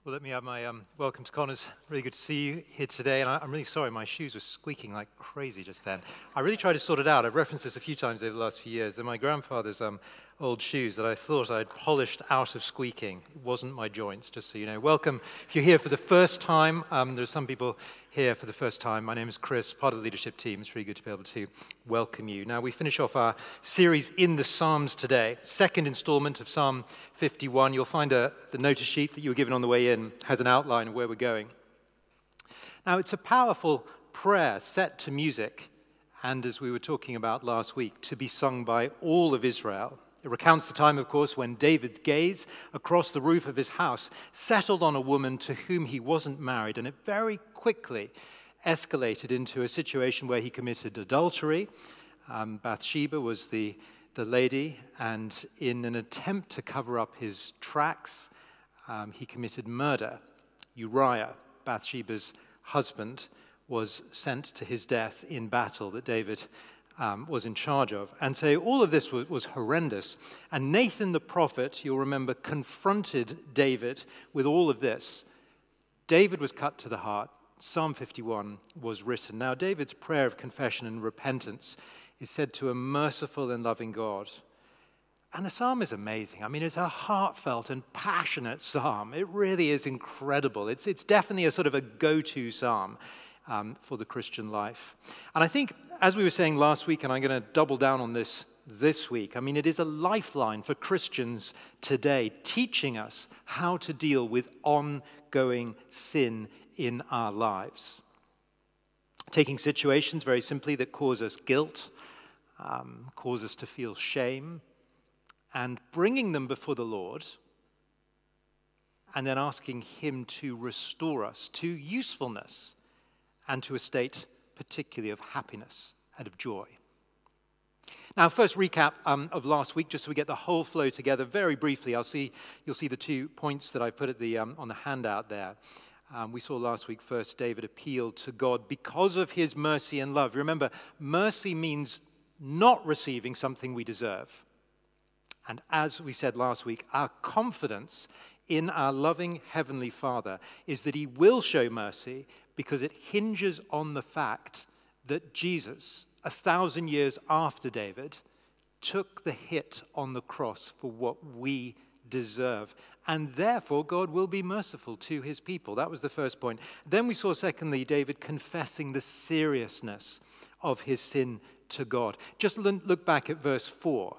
Well, let me add my welcome to Connors. Really good to see you here today. And I'm really sorry, my shoes were squeaking like crazy just then. I really tried to sort it out. I've referenced this a few times over the last few years. They're my grandfather's old shoes that I thought I'd polished out of squeaking. It wasn't my joints, just so you know. Welcome. If you're here for the first time, there's some people here for the first time. My name is Chris, part of the leadership team. It's really good to be able to welcome you. Now, we finish off our series in the Psalms today. Second installment of Psalm 51. You'll find the notice sheet that you were given on the way in has an outline of where we're going. Now, it's a powerful prayer set to music, and as we were talking about last week, to be sung by all of Israel. It recounts the time, of course, when David's gaze across the roof of his house settled on a woman to whom he wasn't married, and it very quickly escalated into a situation where he committed adultery. Bathsheba was the lady, and in an attempt to cover up his tracks, he committed murder. Uriah, Bathsheba's husband, was sent to his death in battle that David was in charge of. And so all of this was horrendous. And Nathan the prophet, you'll remember, confronted David with all of this. David was cut to the heart. Psalm 51 was written. Now, David's prayer of confession and repentance is said to a merciful and loving God. And the psalm is amazing. I mean, it's a heartfelt and passionate psalm. It really is incredible. It's definitely a sort of a go-to psalm for the Christian life. And I think, as we were saying last week, and I'm going to double down on this week, I mean, it is a lifeline for Christians today, teaching us how to deal with ongoing sin in our lives. Taking situations, very simply, that cause us guilt, cause us to feel shame, and bringing them before the Lord, and then asking Him to restore us to usefulness and to a state particularly of happiness and of joy. Now, first recap of last week, just so we get the whole flow together. Very briefly, you'll see the 2 points that I put at on the handout there. We saw last week first David appealed to God because of His mercy and love. Remember, mercy means not receiving something we deserve. And as we said last week, our confidence in our loving Heavenly Father is that He will show mercy because it hinges on the fact that Jesus, 1,000 years after David, took the hit on the cross for what we deserve. And therefore, God will be merciful to His people. That was the first point. Then we saw, secondly, David confessing the seriousness of his sin to God. Just look back at verse 4.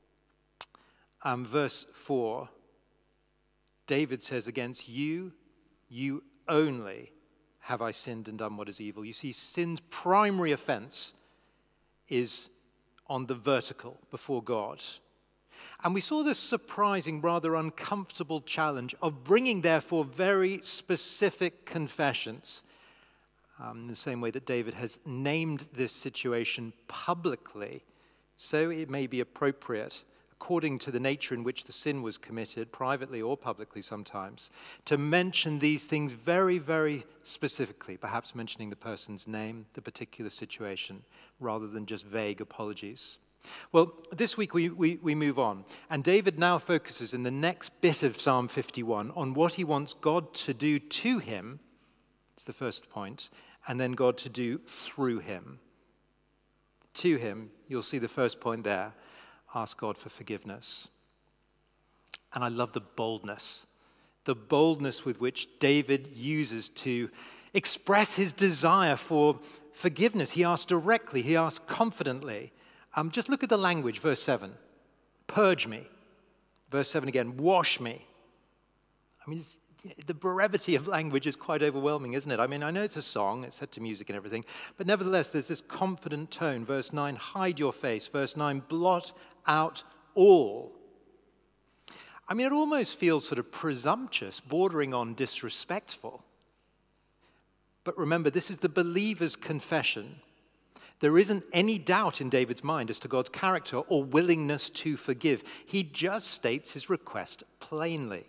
Verse 4, David says, "Against you, you only have I sinned and done what is evil." You see, sin's primary offense is on the vertical before God. And we saw this surprising, rather uncomfortable challenge of bringing, therefore, very specific confessions. In the same way that David has named this situation publicly, so it may be appropriate, according to the nature in which the sin was committed, privately or publicly sometimes, to mention these things very, very specifically, perhaps mentioning the person's name, the particular situation, rather than just vague apologies. Well, this week we move on, and David now focuses in the next bit of Psalm 51 on what he wants God to do to him. It's the first point, and then God to do through him. To him, you'll see the first point there. Ask God for forgiveness. And I love the boldness with which David uses to express his desire for forgiveness. He asks directly, he asks confidently. Just look at the language, verse 7. Purge me. Verse 7 again, wash me. I mean, the brevity of language is quite overwhelming, isn't it? I mean, I know it's a song, it's set to music and everything, but nevertheless, there's this confident tone. Verse 9, hide your face. Verse 9, blot out all. I mean, it almost feels sort of presumptuous, bordering on disrespectful. But remember, this is the believer's confession. There isn't any doubt in David's mind as to God's character or willingness to forgive. He just states his request plainly.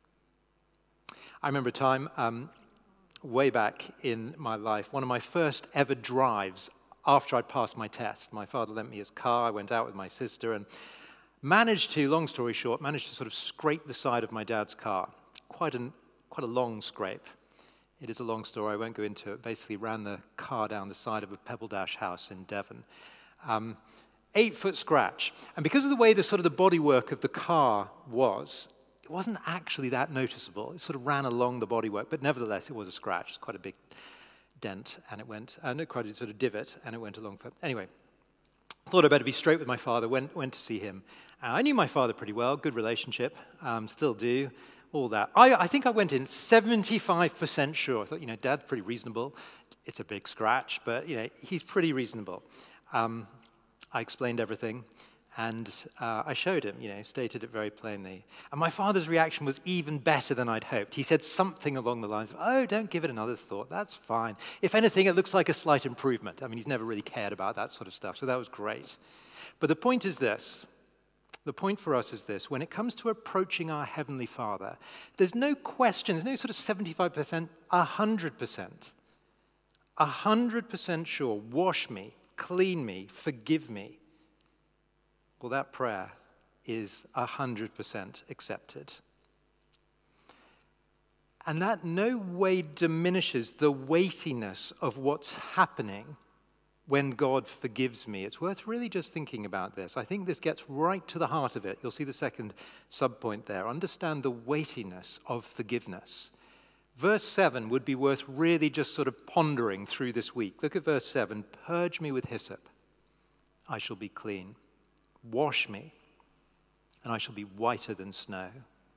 I remember a time way back in my life, one of my first ever drives after I'd passed my test. My father lent me his car. I went out with my sister and managed to, long story short, sort of scrape the side of my dad's car. Quite an quite a long scrape. It is a long story. I won't go into it. Basically ran the car down the side of a Pebble Dash house in Devon. 8-foot scratch. And because of the way the sort of the bodywork of the car was, it wasn't actually that noticeable. It sort of ran along the bodywork, but nevertheless, it was a scratch. It's quite a big dent, and it went, quite a sort of divot, and it went along. Anyway, thought I'd better be straight with my father, went to see him. I knew my father pretty well, good relationship, still do, all that. I think I went in 75% sure. I thought, Dad's pretty reasonable. It's a big scratch, but, he's pretty reasonable. I explained everything, and I showed him, stated it very plainly. And my father's reaction was even better than I'd hoped. He said something along the lines of, "Oh, don't give it another thought. That's fine. If anything, it looks like a slight improvement." I mean, he's never really cared about that sort of stuff, so that was great. But the point is this. The point for us is this. When it comes to approaching our Heavenly Father, there's no question, there's no sort of 75%, 100%. 100% sure, wash me, clean me, forgive me. Well, that prayer is 100% accepted. And that no way diminishes the weightiness of what's happening when God forgives me. It's worth really just thinking about this. I think this gets right to the heart of it. You'll see the second subpoint there. Understand the weightiness of forgiveness. Verse 7 would be worth really just sort of pondering through this week. Look at verse 7. Purge me with hyssop, I shall be clean. Wash me, and I shall be whiter than snow.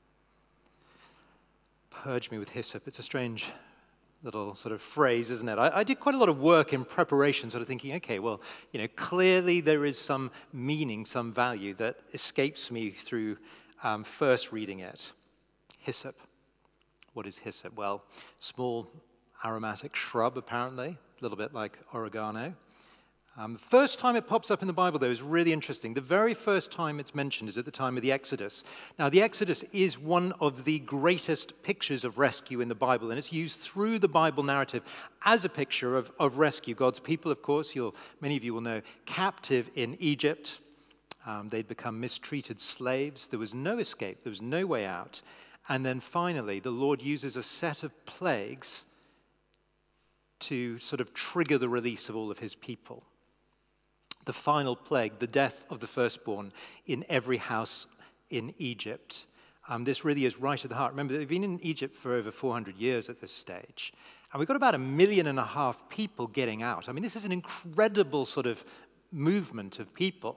Purge me with hyssop. It's a strange little sort of phrase, isn't it? I did quite a lot of work in preparation, sort of thinking, okay, well, clearly there is some meaning, some value that escapes me through first reading it. Hyssop. What is hyssop? Well, small aromatic shrub, apparently, a little bit like oregano. First time it pops up in the Bible, though, is really interesting. The very first time it's mentioned is at the time of the Exodus. Now, the Exodus is one of the greatest pictures of rescue in the Bible, and it's used through the Bible narrative as a picture of rescue. God's people, of course, many of you will know, captive in Egypt. They'd become mistreated slaves. There was no escape. There was no way out. And then finally, the Lord uses a set of plagues to sort of trigger the release of all of his people. The final plague, the death of the firstborn in every house in Egypt. This really is right at the heart. Remember, they've been in Egypt for over 400 years at this stage. And we've got about 1.5 million people getting out. I mean, this is an incredible sort of movement of people.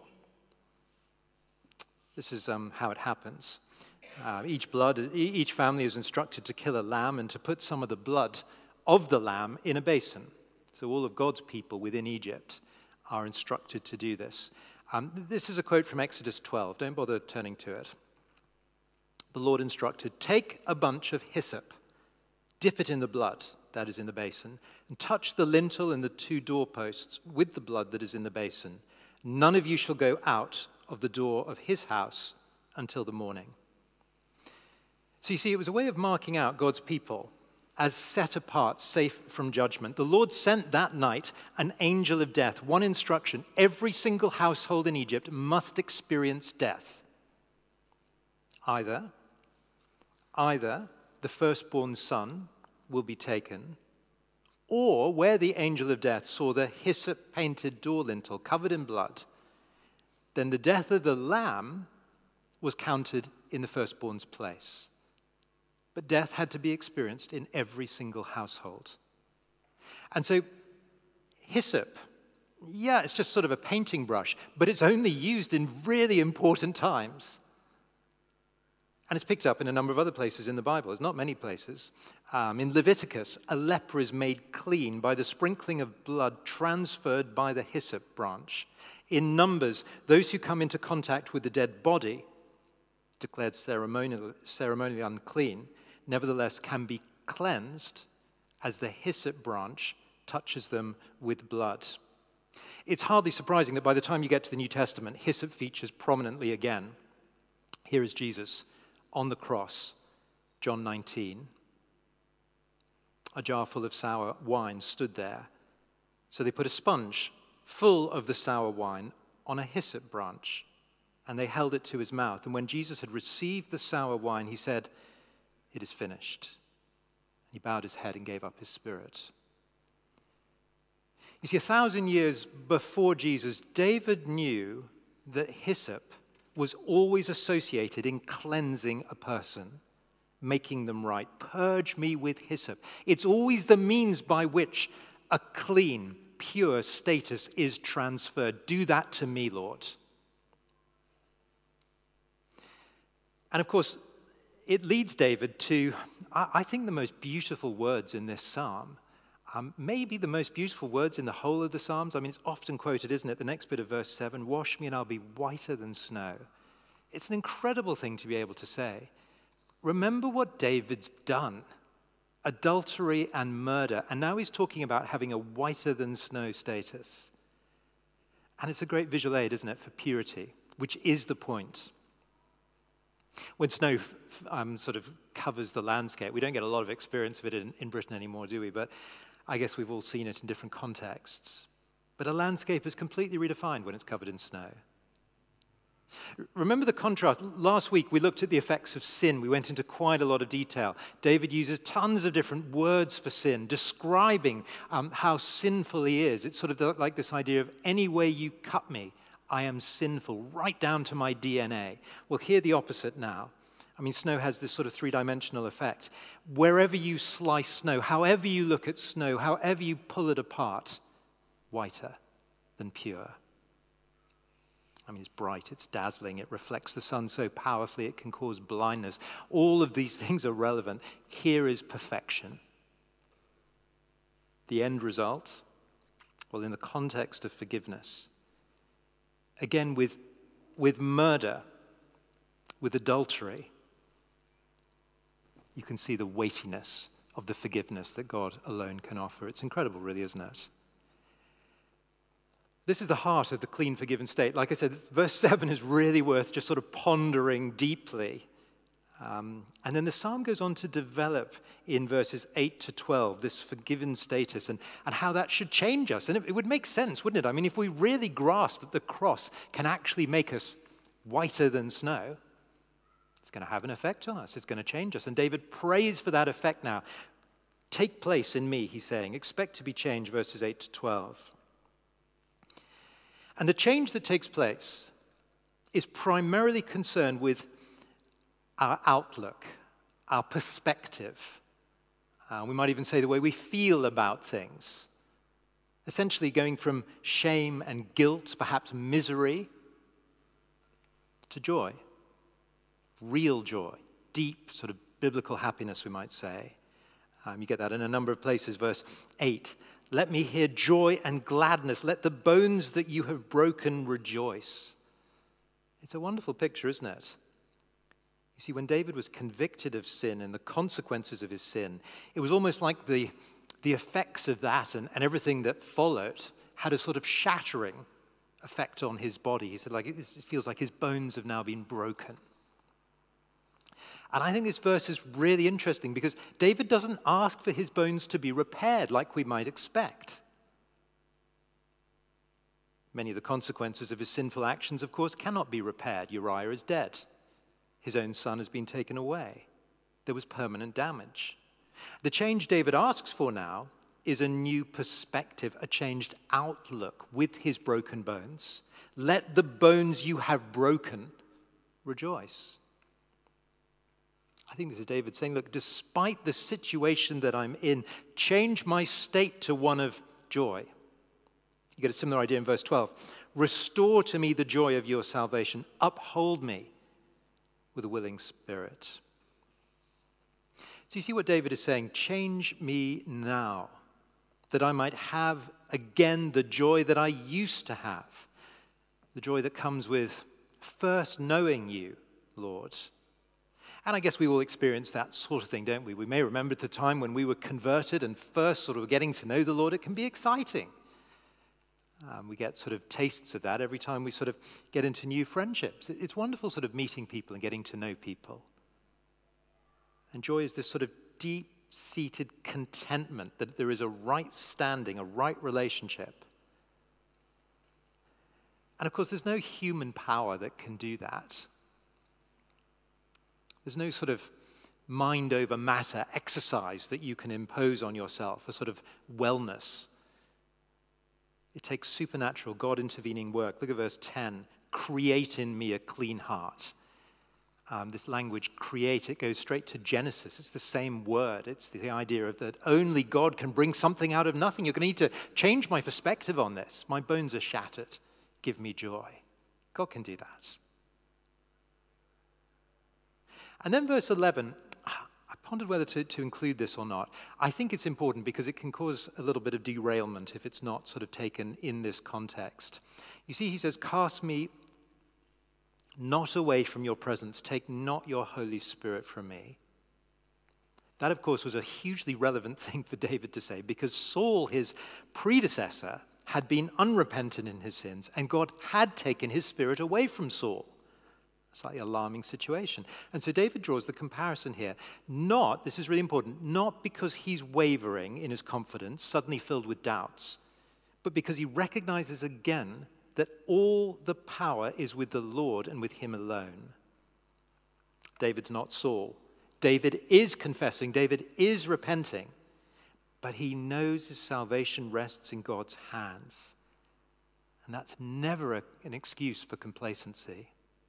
This is how it happens. Each family is instructed to kill a lamb and to put some of the blood of the lamb in a basin. So all of God's people within Egypt are instructed to do this. This is a quote from Exodus 12. Don't bother turning to it. The Lord instructed, take a bunch of hyssop, dip it in the blood that is in the basin, and touch the lintel and the 2 doorposts with the blood that is in the basin. None of you shall go out of the door of his house until the morning. So you see, it was a way of marking out God's people as set apart, safe from judgment. The Lord sent that night an angel of death. One instruction: every single household in Egypt must experience death. Either the firstborn son will be taken, or where the angel of death saw the hyssop-painted door lintel covered in blood, then the death of the lamb was counted in the firstborn's place. But death had to be experienced in every single household. And so hyssop, yeah, it's just sort of a painting brush, but it's only used in really important times. And it's picked up in a number of other places in the Bible. There's not many places. In Leviticus, a leper is made clean by the sprinkling of blood transferred by the hyssop branch. In Numbers, those who come into contact with the dead body, declared ceremonially unclean, nevertheless can be cleansed as the hyssop branch touches them with blood. It's hardly surprising that by the time you get to the New Testament, hyssop features prominently again. Here is Jesus on the cross, John 19. A jar full of sour wine stood there. So they put a sponge full of the sour wine on a hyssop branch, and they held it to his mouth. And when Jesus had received the sour wine, he said, "It is finished." He bowed his head and gave up his spirit. You see, 1,000 years before Jesus, David knew that hyssop was always associated in cleansing a person, making them right. Purge me with hyssop. It's always the means by which a clean, pure status is transferred. Do that to me, Lord. And of course, it leads David to, I think, the most beautiful words in this psalm. Maybe the most beautiful words in the whole of the Psalms. I mean, it's often quoted, isn't it? The next bit of verse 7, wash me and I'll be whiter than snow. It's an incredible thing to be able to say. Remember what David's done. Adultery and murder. And now he's talking about having a whiter than snow status. And it's a great visual aid, isn't it, for purity, which is the point. When snow sort of covers the landscape, we don't get a lot of experience of it in Britain anymore, do we? But I guess we've all seen it in different contexts. But a landscape is completely redefined when it's covered in snow. Remember the contrast. Last week we looked at the effects of sin. We went into quite a lot of detail. David uses tons of different words for sin, describing how sinful he is. It's sort of like this idea of any way you cut me, I am sinful, right down to my DNA. Well, hear the opposite now. I mean, snow has this sort of three-dimensional effect. Wherever you slice snow, however you look at snow, however you pull it apart, whiter than pure. I mean, it's bright, it's dazzling, it reflects the sun so powerfully it can cause blindness. All of these things are relevant. Here is perfection. The end result? Well, in the context of forgiveness, again, with murder, with adultery, you can see the weightiness of the forgiveness that God alone can offer. It's incredible, really, isn't it? This is the heart of the clean, forgiven state. Like I said, verse 7 is really worth just sort of pondering deeply. And then the psalm goes on to develop in verses 8 to 12 this forgiven status and how that should change us. And it would make sense, wouldn't it? I mean, if we really grasp that the cross can actually make us whiter than snow, it's going to have an effect on us. It's going to change us. And David prays for that effect now. Take place in me, he's saying. Expect to be changed, verses 8 to 12. And the change that takes place is primarily concerned with our outlook, our perspective. We might even say the way we feel about things. Essentially going from shame and guilt, perhaps misery, to joy. Real joy, deep sort of biblical happiness, we might say. You get that in a number of places. Verse 8, let me hear joy and gladness. Let the bones that you have broken rejoice. It's a wonderful picture, isn't it? You see, when David was convicted of sin and the consequences of his sin, it was almost like the effects of that and everything that followed had a sort of shattering effect on his body. He said, like, it feels like his bones have now been broken. And I think this verse is really interesting because David doesn't ask for his bones to be repaired like we might expect. Many of the consequences of his sinful actions, of course, cannot be repaired. Uriah is dead. His own son has been taken away. There was permanent damage. The change David asks for now is a new perspective, a changed outlook with his broken bones. Let the bones you have broken rejoice. I think this is David saying, look, despite the situation that I'm in, change my state to one of joy. You get a similar idea in verse 12. Restore to me the joy of your salvation. Uphold me with a willing spirit. So you see what David is saying? Change me now, that I might have again the joy that I used to have. The joy that comes with first knowing you, Lord. And I guess we all experience that sort of thing, don't we? We may remember the time when we were converted and first sort of getting to know the Lord. It can be exciting. We get sort of tastes of that every time we sort of get into new friendships. It's wonderful sort of meeting people and getting to know people. And joy is this sort of deep-seated contentment that there is a right standing, a right relationship. And of course, there's no human power that can do that. There's no sort of mind over matter exercise that you can impose on yourself, a sort of wellness. It takes supernatural, God-intervening work. Look at verse 10. Create in me a clean heart. This language, create, it goes straight to Genesis. It's the same word. It's the idea of that only God can bring something out of nothing. You're going to need to change my perspective on this. My bones are shattered. Give me joy. God can do that. And then verse 11, I pondered whether to include this or not. I think it's important because it can cause a little bit of derailment if it's not sort of taken in this context. You see, he says, cast me not away from your presence. Take not your Holy Spirit from me. That, of course, was a hugely relevant thing for David to say because Saul, his predecessor, had been unrepentant in his sins, and God had taken his spirit away from Saul. A slightly alarming situation. And so David draws the comparison here. Not, this is really important, not because he's wavering in his confidence, suddenly filled with doubts, but because he recognizes again that all the power is with the Lord and with him alone. David's not Saul. David is confessing. David is repenting. But he knows his salvation rests in God's hands. And that's never an excuse for complacency.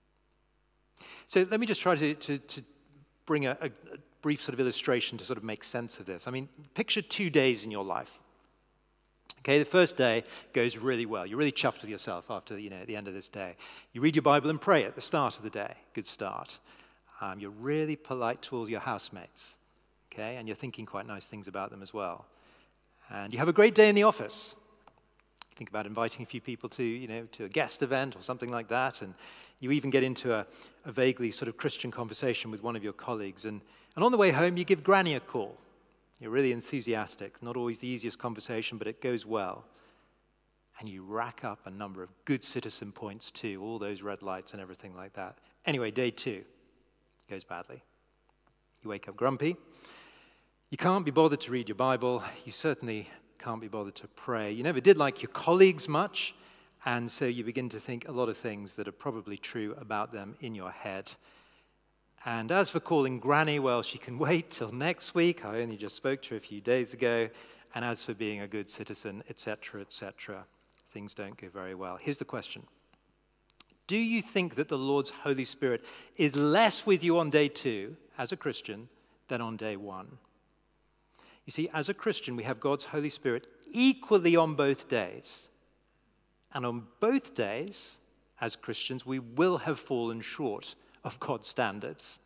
So let me just try to bring a brief sort of illustration to sort of make sense of this. I mean, picture 2 days in your life. Okay, the first day goes really well. You're really chuffed with yourself after, at the end of this day. You read your Bible and pray at the start of the day. Good start. You're really polite to all your housemates. Okay, and you're thinking quite nice things about them as well. And you have a great day in the office. Think about inviting a few people to a guest event or something like that, and you even get into a vaguely sort of Christian conversation with one of your colleagues. And on the way home, you give Granny a call. You're really enthusiastic. Not always the easiest conversation, but it goes well. And you rack up a number of good citizen points too, all those red lights and everything like that. Anyway, day 2 goes badly. You wake up grumpy. You can't be bothered to read your Bible. You certainly can't be bothered to pray. You never did like your colleagues much, and so you begin to think a lot of things that are probably true about them in your head. And as for calling Granny, well, she can wait till next week. I only just spoke to her a few days ago. And as for being a good citizen, etc., things don't go very well. Here's the question. Do you think that the Lord's Holy Spirit is less with you on day 2 as a Christian than on day 1? You see, as a Christian, we have God's Holy Spirit equally on both days. And on both days, as Christians, we will have fallen short of God's standards.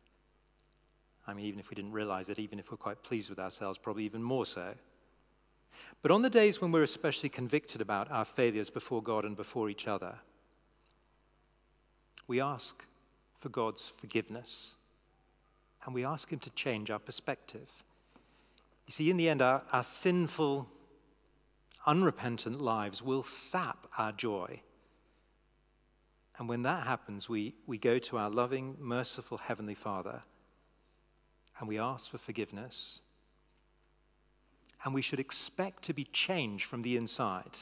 I mean, even if we didn't realize it, even if we're quite pleased with ourselves, probably even more so. But on the days when we're especially convicted about our failures before God and before each other, we ask for God's forgiveness, and we ask him to change our perspective. You see, in the end, our sinful, unrepentant lives will sap our joy. And when that happens, we go to our loving, merciful Heavenly Father, and we ask for forgiveness. And we should expect to be changed from the inside.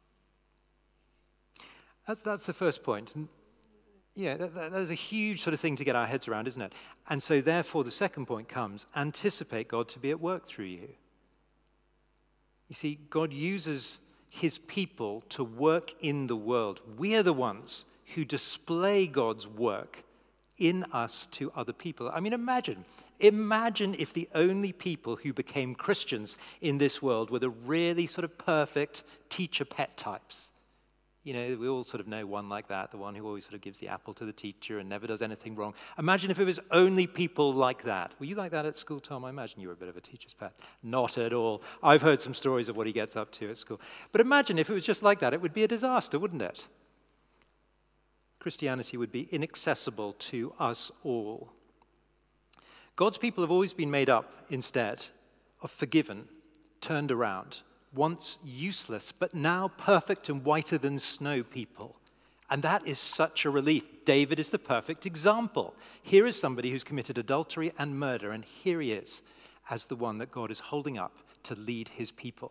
That's the first point. And that's a huge sort of thing to get our heads around, isn't it? And so therefore the second point comes, anticipate God to be at work through you. You see, God uses his people to work in the world. We are the ones who display God's work in us to other people. I mean, imagine if the only people who became Christians in this world were the really sort of perfect teacher pet types. We all sort of know one like that, the one who always sort of gives the apple to the teacher and never does anything wrong. Imagine if it was only people like that. Were you like that at school, Tom? I imagine you were a bit of a teacher's pet. Not at all. I've heard some stories of what he gets up to at school. But imagine if it was just like that. It would be a disaster, wouldn't it? Christianity would be inaccessible to us all. God's people have always been made up, instead, of forgiven, turned around, once useless, but now perfect and whiter than snow people. And that is such a relief. David is the perfect example. Here is somebody who's committed adultery and murder, and here he is as the one that God is holding up to lead his people.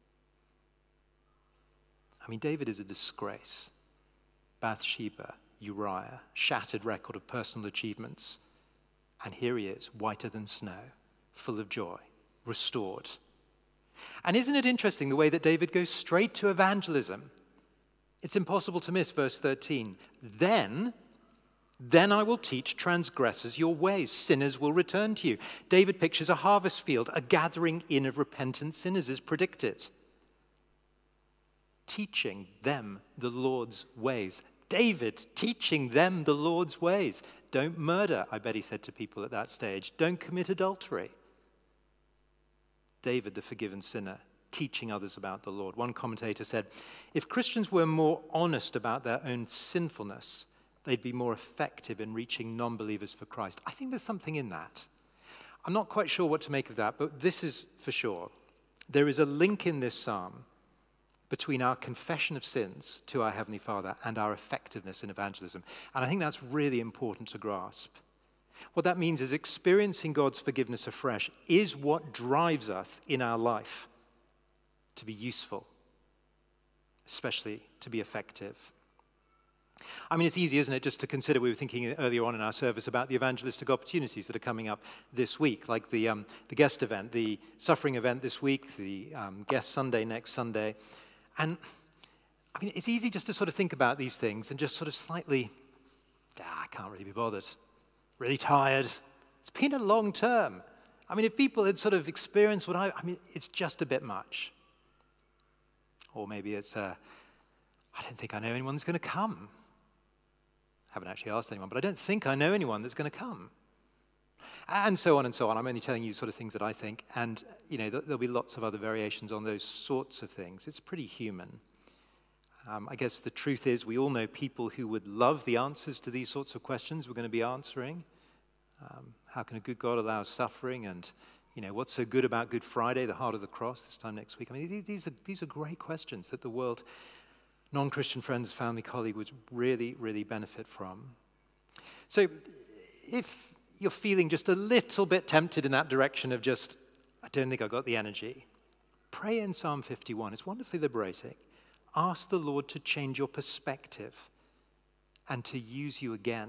I mean, David is a disgrace. Bathsheba, Uriah, shattered record of personal achievements. And here he is, whiter than snow, full of joy, restored. And isn't it interesting the way that David goes straight to evangelism? It's impossible to miss verse 13. Then I will teach transgressors your ways. Sinners will return to you. David pictures a harvest field, a gathering in of repentant sinners is predicted. Teaching them the Lord's ways. David teaching them the Lord's ways. Don't murder, I bet he said to people at that stage. Don't commit adultery. David, the forgiven sinner, teaching others about the Lord. One commentator said, if Christians were more honest about their own sinfulness, they'd be more effective in reaching non-believers for Christ. I think there's something in that. I'm not quite sure what to make of that, but this is for sure. There is a link in this psalm between our confession of sins to our Heavenly Father and our effectiveness in evangelism. And I think that's really important to grasp. What that means is experiencing God's forgiveness afresh is what drives us in our life to be useful, especially to be effective. I mean, it's easy, isn't it, just to consider, we were thinking earlier on in our service about the evangelistic opportunities that are coming up this week, like the guest event, the suffering event this week, the guest Sunday next Sunday. And I mean, it's easy just to sort of think about these things and just sort of slightly, I can't really be bothered, really tired. It's been a long term. I mean, if people had sort of experienced what I mean, it's just a bit much. Or maybe it's, I don't think I know anyone that's going to come. I haven't actually asked anyone, but I don't think I know anyone that's going to come. And so on and so on. I'm only telling you sort of things that I think. And, you know, there'll be lots of other variations on those sorts of things. It's pretty human. I guess the truth is we all know people who would love the answers to these sorts of questions we're going to be answering. How can a good God allow suffering? And, you know, what's so good about Good Friday, the heart of the cross, this time next week? I mean, these are great questions that the world, non-Christian friends, family, colleagues would really, really benefit from. So if you're feeling just a little bit tempted in that direction of just, I don't think I've got the energy, pray in Psalm 51. It's wonderfully liberating. Ask the Lord to change your perspective and to use you again.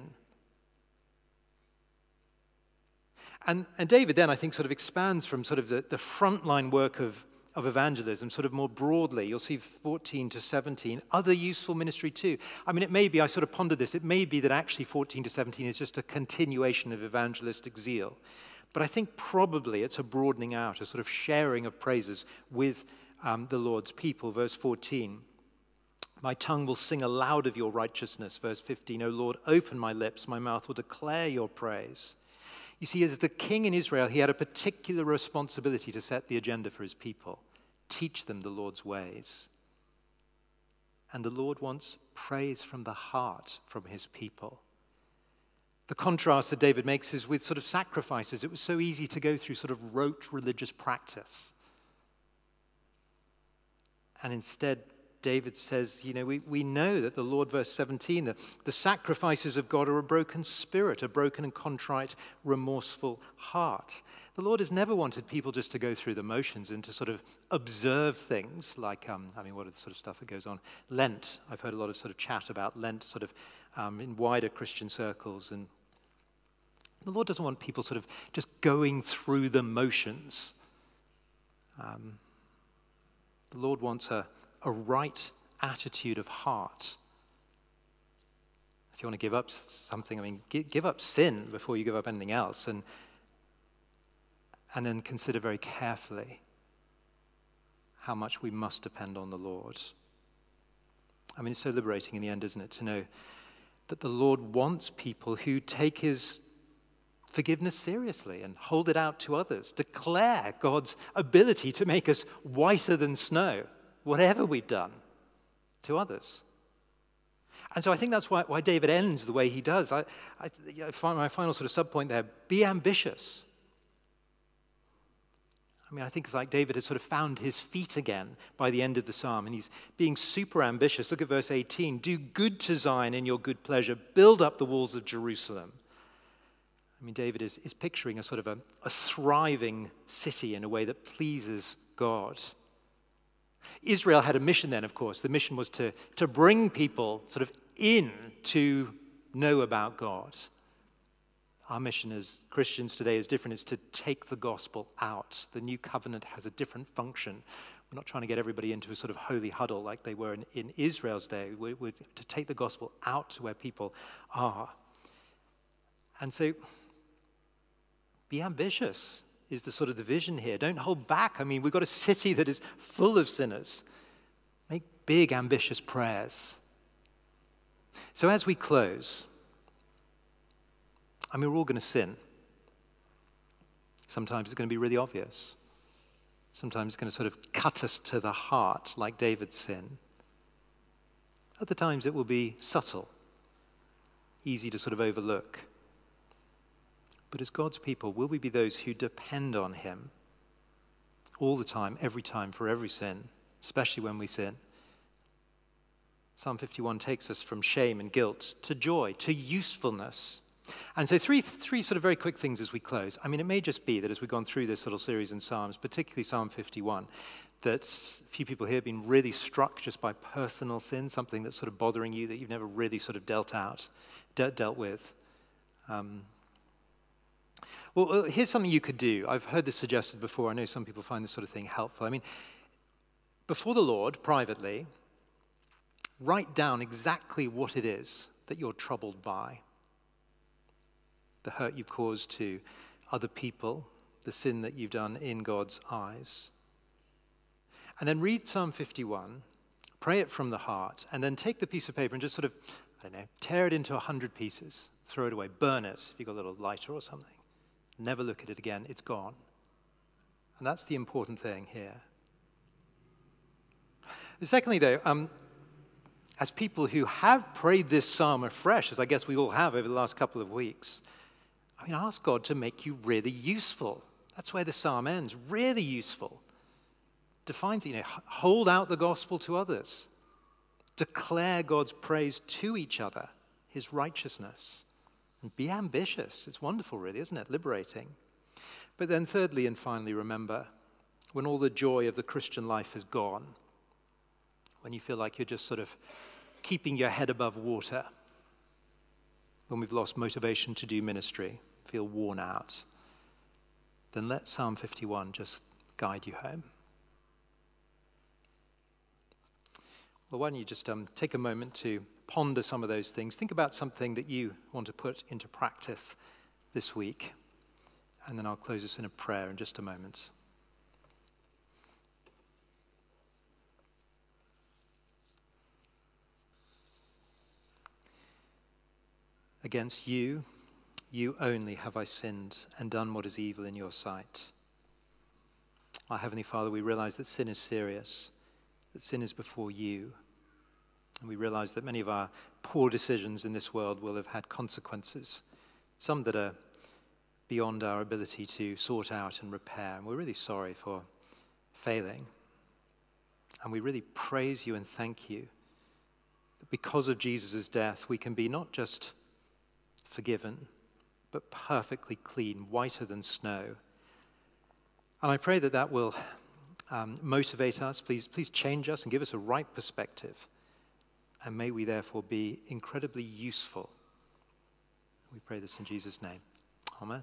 And David then, I think, sort of expands from sort of the frontline work of evangelism sort of more broadly. You'll see 14 to 17, other useful ministry too. I mean, it may be, I sort of pondered this, it may be that actually 14 to 17 is just a continuation of evangelistic zeal. But I think probably it's a broadening out, a sort of sharing of praises with the Lord's people. Verse 14, my tongue will sing aloud of your righteousness. Verse 15, O Lord, open my lips, my mouth will declare your praise. You see, as the king in Israel, he had a particular responsibility to set the agenda for his people, teach them the Lord's ways. And the Lord wants praise from the heart from his people. The contrast that David makes is with sort of sacrifices. It was so easy to go through sort of rote religious practice. And instead, David says, you know, we know that the Lord, verse 17, the sacrifices of God are a broken spirit, a broken and contrite, remorseful heart. The Lord has never wanted people just to go through the motions and to sort of observe things like, what are the sort of stuff that goes on? Lent. I've heard a lot of sort of chat about Lent sort of in wider Christian circles. And the Lord doesn't want people sort of just going through the motions. The Lord wants a right attitude of heart. If you want to give up something, I mean, give up sin before you give up anything else, and then consider very carefully how much we must depend on the Lord. I mean, it's so liberating in the end, isn't it, to know that the Lord wants people who take his forgiveness seriously and hold it out to others, declare God's ability to make us whiter than snow, whatever we've done, to others. And so I think that's why David ends the way he does. I find my final sort of subpoint there, be ambitious. I mean, I think it's like David has sort of found his feet again by the end of the psalm, and he's being super ambitious. Look at verse 18. Do good to Zion in your good pleasure. Build up the walls of Jerusalem. I mean, David is picturing a sort of a thriving city in a way that pleases God. Israel had a mission then, of course. The mission was to bring people sort of in to know about God. Our mission as Christians today is different. It's to take the gospel out. The new covenant has a different function. We're not trying to get everybody into a sort of holy huddle like they were in Israel's day. We're to take the gospel out to where people are. And so, be ambitious is the sort of the vision here. Don't hold back. I mean, we've got a city that is full of sinners. Make big, ambitious prayers. So as we close, I mean, we're all going to sin. Sometimes it's going to be really obvious. Sometimes it's going to sort of cut us to the heart, like David's sin. Other times it will be subtle, easy to sort of overlook. But as God's people, will we be those who depend on him all the time, every time, for every sin, especially when we sin? Psalm 51 takes us from shame and guilt to joy, to usefulness. And so three sort of very quick things as we close. I mean, it may just be that as we've gone through this little series in Psalms, particularly Psalm 51, that a few people here have been really struck just by personal sin, something that's sort of bothering you that you've never really sort of dealt with. Well, here's something you could do. I've heard this suggested before. I know some people find this sort of thing helpful. I mean, before the Lord, privately, write down exactly what it is that you're troubled by. The hurt you've caused to other people, the sin that you've done in God's eyes. And then read Psalm 51, pray it from the heart, and then take the piece of paper and just sort of, tear it into 100 pieces, throw it away, burn it if you've got a little lighter or something. Never look at it again, it's gone. And that's the important thing here. Secondly, though, as people who have prayed this psalm afresh, as I guess we all have over the last couple of weeks, I mean, ask God to make you really useful. That's where the psalm ends, really useful. Defines, hold out the gospel to others. Declare God's praise to each other, his righteousness. And be ambitious. It's wonderful, really, isn't it? Liberating. But then thirdly and finally, remember, when all the joy of the Christian life is gone, when you feel like you're just sort of keeping your head above water, when we've lost motivation to do ministry, feel worn out, then let Psalm 51 just guide you home. Well, why don't you just take a moment to ponder some of those things. Think about something that you want to put into practice this week. And then I'll close us in a prayer in just a moment. Against you, you only have I sinned and done what is evil in your sight. Our Heavenly Father, we realize that sin is serious, that sin is before you. And we realize that many of our poor decisions in this world will have had consequences, some that are beyond our ability to sort out and repair. And we're really sorry for failing. And we really praise you and thank you that because of Jesus' death, we can be not just forgiven, but perfectly clean, whiter than snow. And I pray that that will motivate us. Please change us and give us a right perspective. And may we therefore be incredibly useful. We pray this in Jesus' name.